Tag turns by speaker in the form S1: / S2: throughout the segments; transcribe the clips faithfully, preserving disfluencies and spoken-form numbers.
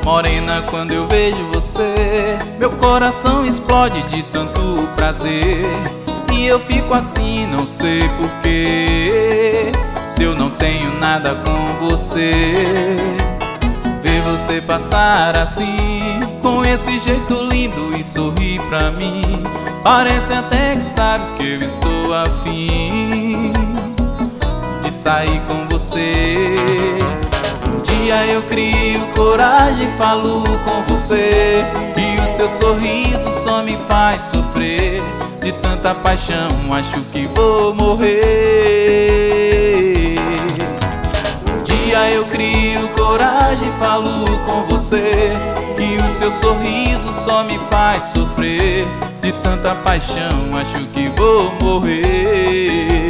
S1: Morena, quando eu vejo você, meu coração explode de tanto prazer. E eu fico assim, não sei porquê, se eu não tenho nada com você. Ver você passar assim, com esse jeito lindo e sorrir pra mim, parece até que sabe que eu estou afim de sair com você. Um dia eu crio coragem, falo com você, e o seu sorriso só me faz sofrer. De tanta paixão acho que vou morrer. Um dia eu crio coragem, falo com você, e o seu sorriso só me faz sofrer. De tanta paixão acho que vou morrer.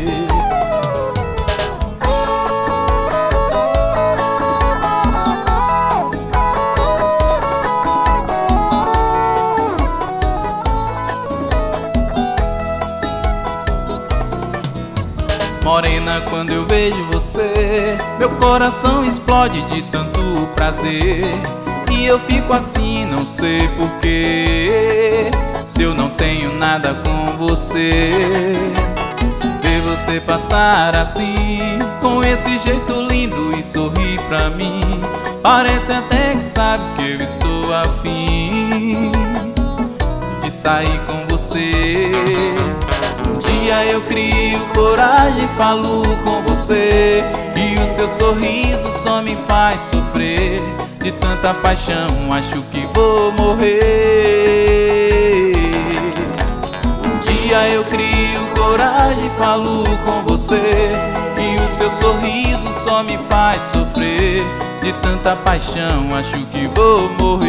S1: Morena, quando eu vejo você, meu coração explode de tanto prazer. E eu fico assim, não sei porquê, se eu não tenho nada com você. Ver você passar assim, com esse jeito lindo e sorrir pra mim, parece até que sabe que eu estou afim de sair com você. Um dia eu crio coragem, falo com você, e o seu sorriso só me faz sofrer. De tanta paixão acho que vou morrer. Um dia eu crio coragem, falo com você, e o seu sorriso só me faz sofrer. De tanta paixão acho que vou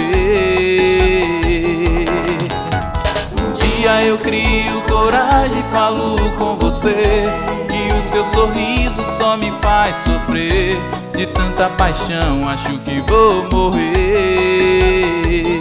S1: morrer. Um dia eu crio coragem, falo com você, e o seu sorriso só me faz sofrer. De tanta paixão acho que vou morrer.